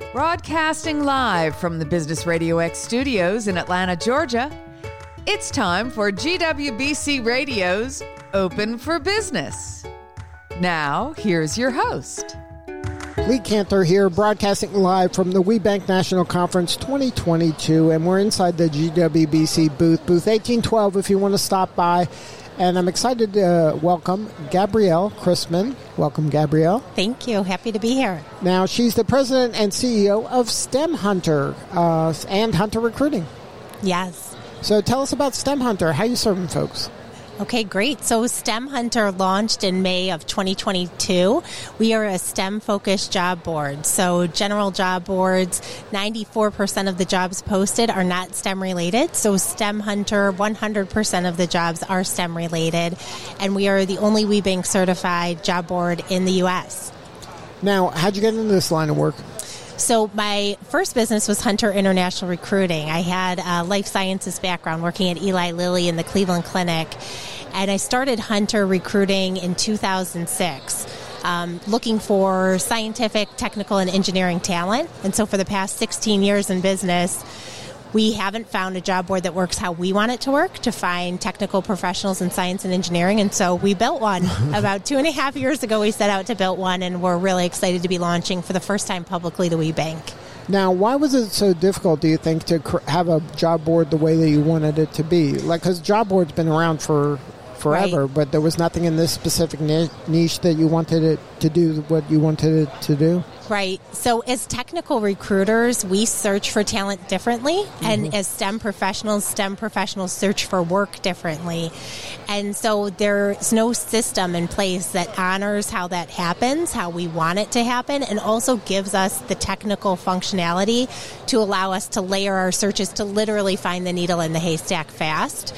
Broadcasting live from the Business Radio X studios in Atlanta, Georgia, it's time for GWBC Radio's Open for Business. Now, here's your host. Lee Cantor here, broadcasting live from the WeBank National Conference 2022, and we're inside the GWBC booth 1812 if you want to stop by. And I'm excited to welcome Gabrielle Christman. Welcome, Gabrielle. Thank you. Happy to be here. Now, she's the president and CEO of STEM Hunter and Hunter Recruiting. Yes. So tell us about STEM Hunter. How are you serving folks? Okay, great. So STEM Hunter launched in May of 2022. We are a STEM-focused job board. So general job boards, 94% of the jobs posted are not STEM-related. So STEM Hunter, 100% of the jobs are STEM-related. And we are the only WeBank certified job board in the U.S. Now, how'd you get into this line of work? So my first business was Hunter International Recruiting. I had a life sciences background working at Eli Lilly in the Cleveland Clinic. And I started Hunter Recruiting in 2006, looking for scientific, technical, and engineering talent. And so for the past 16 years in business, we haven't found a job board that works how we want it to work, to find technical professionals in science and engineering. And so we built one. About 2.5 years ago, we set out to build one, and we're really excited to be launching for the first time publicly the WeBank. Now, why was it so difficult, do you think, to have a job board the way that you wanted it to be? Like, because job board's been around for forever, right, but there was nothing in this specific niche that you wanted it to do what you wanted it to do? Right. So as technical recruiters, we search for talent differently. And as STEM professionals search for work differently. And so there's no system in place that honors how that happens, how we want it to happen, and also gives us the technical functionality to allow us to layer our searches to literally find the needle in the haystack fast.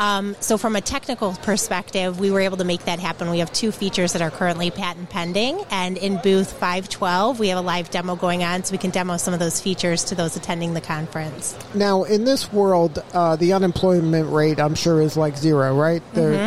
So from a technical perspective, we were able to make that happen. We have 2 features that are currently patent pending. And in booth 512, we have a live demo going on, so we can demo some of those features to those attending the conference. Now, in this world, the unemployment rate, I'm sure, is like zero, right?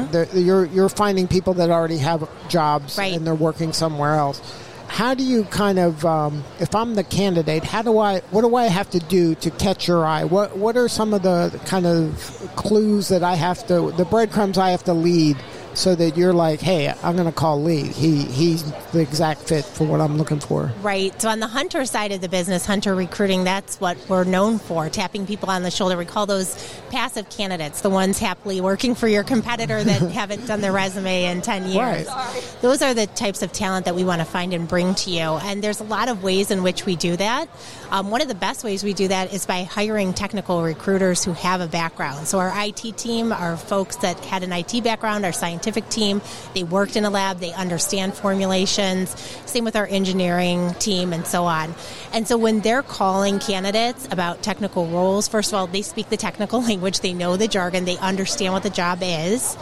You're finding people that already have jobs, right, and they're working somewhere else. How do you kind of, if I'm the candidate, what do I have to do to catch your eye? What are some of the kind of clues that the breadcrumbs I have to lead so that you're like, hey, I'm going to call Lee. He's the exact fit for what I'm looking for. Right. So on the Hunter side of the business, Hunter Recruiting, that's what we're known for, tapping people on the shoulder. We call those passive candidates, the ones happily working for your competitor that haven't done their resume in 10 years. Right. Those are the types of talent that we want to find and bring to you. And there's a lot of ways in which we do that. One of the best ways we do that is by hiring technical recruiters who have a background. So our IT team are folks that had an IT background, our scientific team, they worked in a lab, they understand formulations, same with our engineering team and so on. And so when they're calling candidates about technical roles, first of all, they speak the technical language, they know the jargon, they understand what the job is.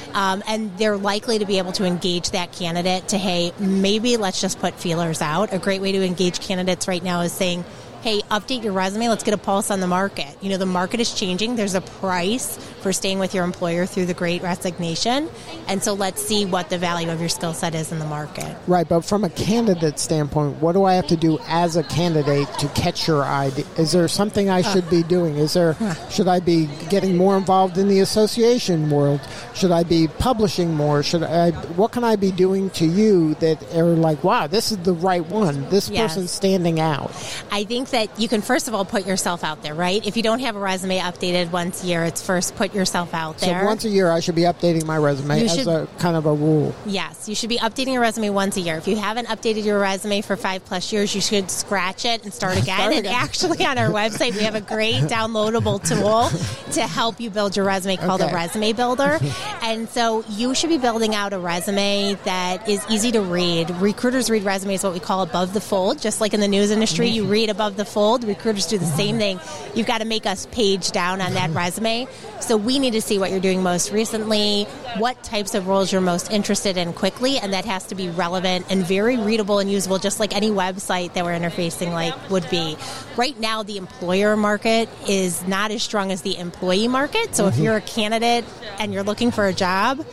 And they're likely to be able to engage that candidate to, hey, maybe let's just put feelers out. A great way to engage candidates right now is saying, hey, update your resume. Let's get a pulse on the market. You know, the market is changing. There's a price for staying with your employer through the Great Resignation. And so let's see what the value of your skill set is in the market. Right. But from a candidate standpoint, what do I have to do as a candidate to catch your eye? Is there something I should be doing? Should I be getting more involved in the association world? Should I be publishing more? What can I be doing to you that are like, wow, this is the right one. This person's standing out. I think that you can first of all put yourself out there, right? If you don't have a resume updated once a year, it's first put yourself out there. So once a year I should be updating my resume as a kind of a rule. Yes, you should be updating your resume once a year. If you haven't updated your resume for 5+ years, you should scratch it and start again. And actually on our website we have a great downloadable tool to help you build your resume called a Resume Builder. And so you should be building out a resume that is easy to read. Recruiters read resumes what we call above the fold, just like in the news industry, you read above the fold. Recruiters do the same thing. You've got to make us page down on that resume. So we need to see what you're doing most recently, what types of roles you're most interested in quickly, and that has to be relevant and very readable and usable, just like any website that we're interfacing like would be. Right now, the employer market is not as strong as the employee market. So if you're a candidate and you're looking for a job,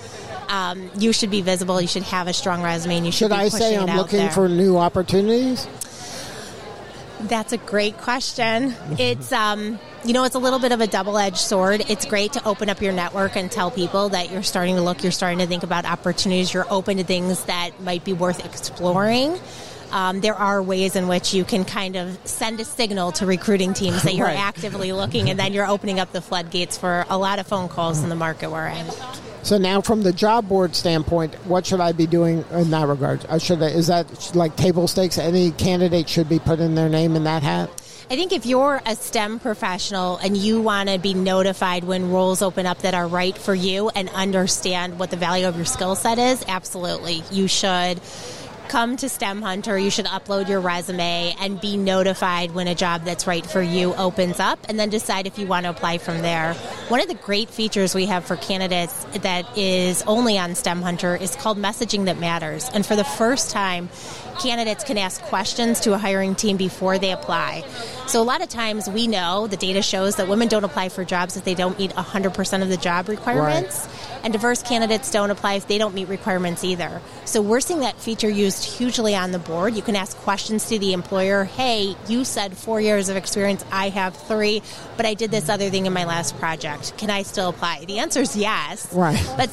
you should be visible. You should have a strong resume, and you should be pushing it out there. Should I say I'm looking for new opportunities? That's a great question. It's, it's a little bit of a double-edged sword. It's great to open up your network and tell people that you're starting to look, you're starting to think about opportunities, you're open to things that might be worth exploring. There are ways in which you can kind of send a signal to recruiting teams that you're actively looking, and then you're opening up the floodgates for a lot of phone calls in the market we're in. So now from the job board standpoint, what should I be doing in that regard? Is that like table stakes? Any candidate should be putting their name in that hat? I think if you're a STEM professional and you want to be notified when roles open up that are right for you and understand what the value of your skill set is, absolutely. You should come to STEM Hunter, you should upload your resume and be notified when a job that's right for you opens up, and then decide if you want to apply from there. One of the great features we have for candidates that is only on STEM Hunter is called Messaging That Matters. And for the first time, candidates can ask questions to a hiring team before they apply. So a lot of times we know, the data shows that women don't apply for jobs if they don't meet 100% of the job requirements. Right. And diverse candidates don't apply if they don't meet requirements either. So we're seeing that feature used hugely on the board. You can ask questions to the employer. Hey, you said 4 years of experience. I have 3, but I did this other thing in my last project. Can I still apply? The answer is yes. Right. But,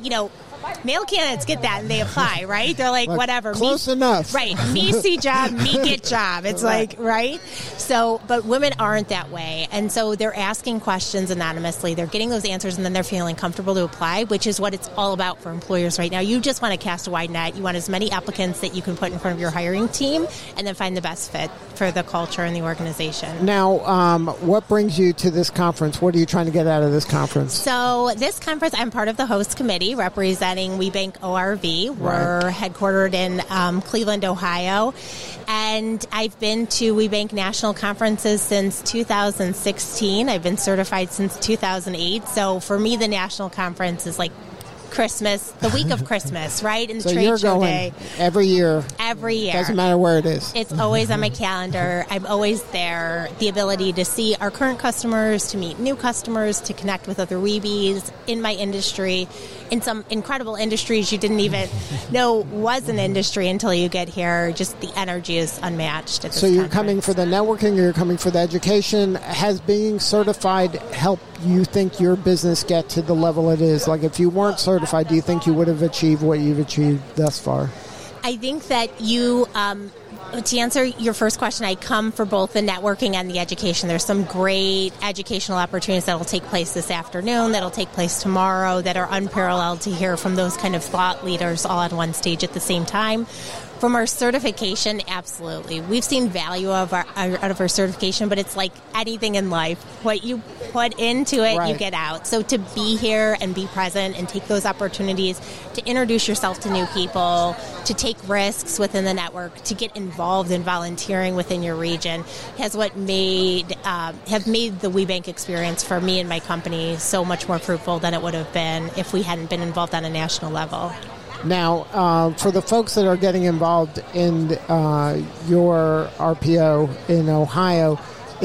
male candidates get that and they apply, right? They're like, whatever. Close enough. Right. Me see job, me get job. It's right? So, but women aren't that way. And so they're asking questions anonymously. They're getting those answers and then they're feeling comfortable to apply, which is what it's all about for employers right now. You just want to cast a wide net. You want as many applicants that you can put in front of your hiring team and then find the best fit for the culture and the organization. Now, what brings you to this conference? What are you trying to get out of this conference? So this conference, I'm part of the host committee representing WeBank ORV. We're headquartered in Cleveland, Ohio. And I've been to WeBank national conferences since 2016. I've been certified since 2008. So for me, the national conference is like Christmas, the week of Christmas, right? And the trade show day. Every year. Every year. Doesn't matter where it is. It's always on my calendar. I'm always there. The ability to see our current customers, to meet new customers, to connect with other Weebies in my industry, in some incredible industries you didn't even know was an industry until you get here. Just the energy is unmatched at this So you're conference. coming for the networking, you're coming for the education. Has being certified helped you think your business get to the level it is? Like if you weren't certified, do you think you would have achieved what you've achieved thus far? I think that you, to answer your first question, I come for both the networking and the education. There's some great educational opportunities that will take place this afternoon, that will take place tomorrow, that are unparalleled to hear from those kind of thought leaders all on one stage at the same time. From our certification, absolutely. We've seen value out of our certification, but it's like anything in life. What you put into it, you get out. So to be here and be present and take those opportunities to introduce yourself to new people, to take risks within the network, to get involved in volunteering within your region has have made the WeBank experience for me and my company so much more fruitful than it would have been if we hadn't been involved on a national level. Now, for the folks that are getting involved in your RPO in Ohio,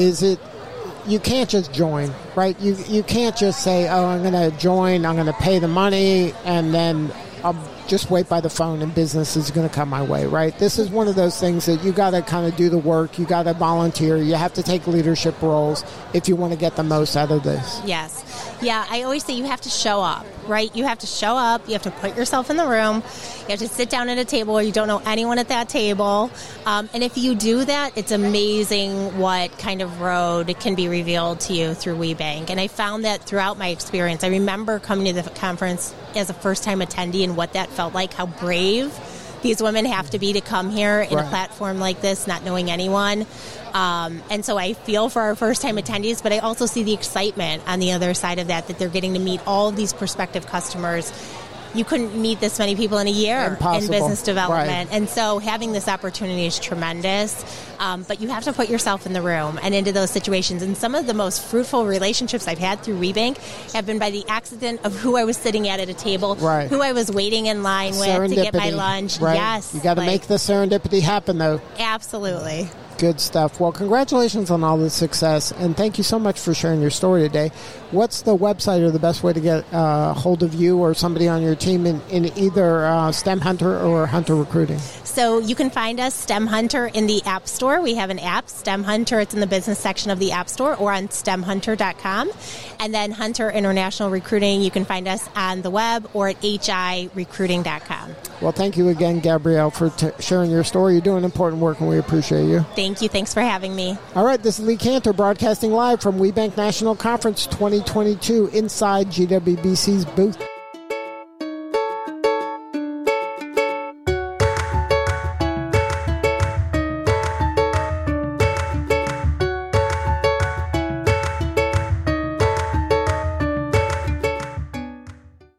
you can't just join, right? You can't just say, oh, I'm going to join, I'm going to pay the money, and then I'll just wait by the phone and business is going to come my way, right? This is one of those things that you got to kind of do the work. You got to volunteer. You have to take leadership roles if you want to get the most out of this. Yes. Yeah, I always say you have to show up, right? You have to show up. You have to put yourself in the room. You have to sit down at a table where you don't know anyone at that table. And if you do that, it's amazing what kind of road can be revealed to you through WeBank. And I found that throughout my experience. I remember coming to the conference as a first-time attendee and what that felt like, how brave these women have to be to come here in a platform like this, not knowing anyone. And so I feel for our first-time attendees, but I also see the excitement on the other side of that they're getting to meet all of these prospective customers. You couldn't meet this many people in a year in business development. And so having this opportunity is tremendous. But you have to put yourself in the room and into those situations. And some of the most fruitful relationships I've had through WeBank have been by the accident of who I was sitting at a table, who I was waiting in line with to get my lunch. Right. Yes. You got to make the serendipity happen, though. Absolutely. Good stuff. Well, congratulations on all the success, and thank you so much for sharing your story today. What's the website or the best way to get hold of you or somebody on your team in either STEM Hunter or Hunter Recruiting? So you can find us, STEM Hunter, in the App Store. We have an app, STEM Hunter. It's in the business section of the App Store or on stemhunter.com. And then Hunter International Recruiting, you can find us on the web or at hirecruiting.com. Well, thank you again, Gabrielle, for sharing your story. You're doing important work, and we appreciate you. Thank you. Thanks for having me. All right, this is Lee Cantor broadcasting live from WeBank National Conference 2022 inside GWBC's booth.